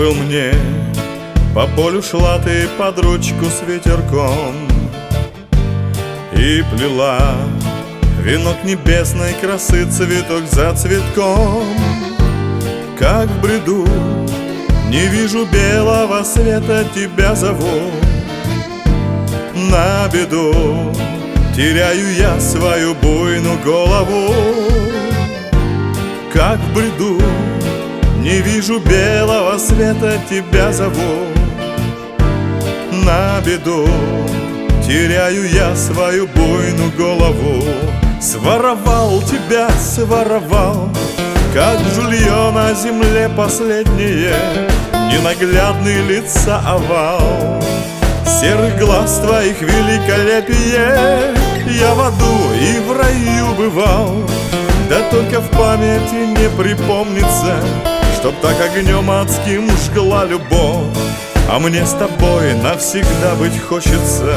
был мне. По полю шла ты под ручку с ветерком и плела венок небесной красы, цветок за цветком. Как в бреду не вижу белого света, тебя зову на беду. Теряю я свою буйную голову. Как в бреду не вижу белого света, тебя зову на беду. Теряю я свою буйную голову. Своровал тебя, своровал, как жулье на земле последнее, ненаглядный лица овал, серых глаз твоих великолепие. Я в аду и в раю бывал, да только в памяти не припомнится, чтоб так огнем адским жгла любовь. А мне с тобой навсегда быть хочется.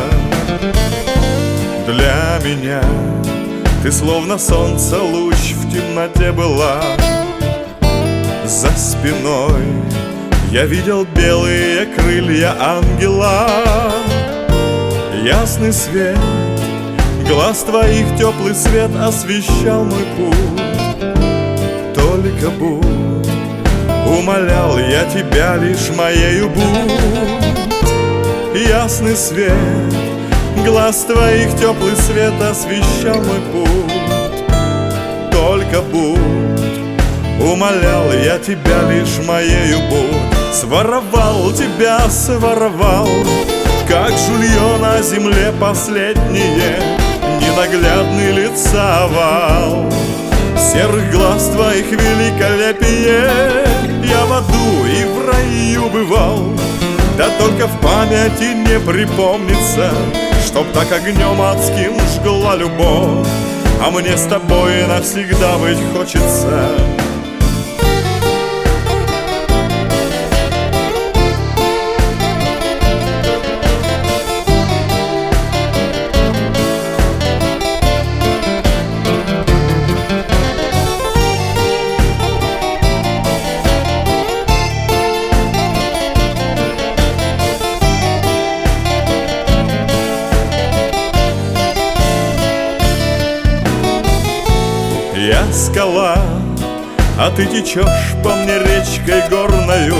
Для меня ты словно солнце луч в темноте была. За спиной я видел белые крылья ангела. Ясный свет глаз твоих, теплый свет освещал мой путь. Только будь, умолял я тебя, лишь моею будь. Ясный свет глаз твоих, теплый свет освещал мой путь. Только будь, умолял я тебя, лишь моею будь. Своровал тебя, своровал, как жулье на земле последнее, ненаглядный лица овал, серых глаз твоих великолепие. Я в аду и в раю бывал, да только в памяти не припомнится, чтоб так огнем адским жгла любовь. А мне с тобой навсегда быть хочется. Я скала, а ты течешь по мне речкой горною,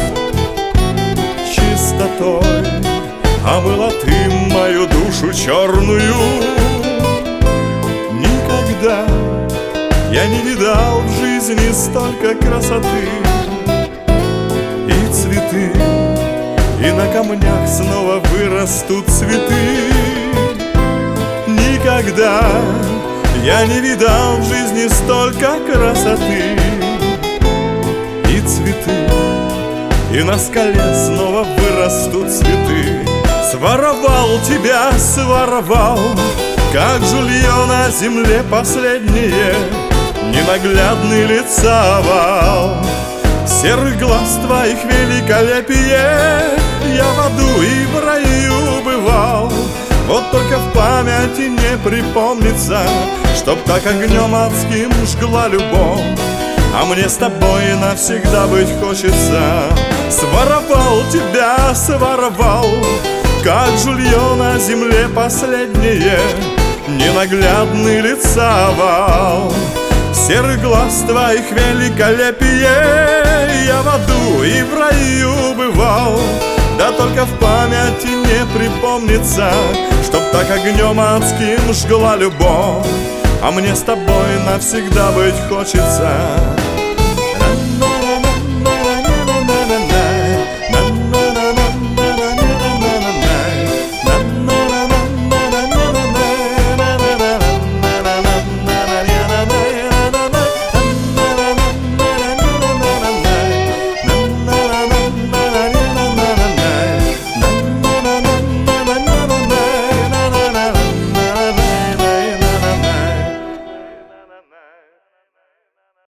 чистотой омыла ты мою душу черную. Никогда я не видал в жизни столько красоты и цветы, и на камнях снова вырастут цветы. Никогда я не видал в жизни столько красоты и цветы, и на скале снова вырастут цветы. Своровал тебя, своровал, как жулье на земле последнее, ненаглядный лица овал, серых глаз твоих великолепие. Я в аду и в раю бывал, вот только в памяти не припомнится, чтоб так огнем адским жгла любовь. А мне с тобой навсегда быть хочется. Своровал тебя, своровал, как жулье на земле последнее, ненаглядный лица овал, серых глаз твоих великолепие. Я в аду и в раю бывал, да только в памяти не припомнится, чтоб так огнем адским жгла любовь. А мне с тобой навсегда быть хочется.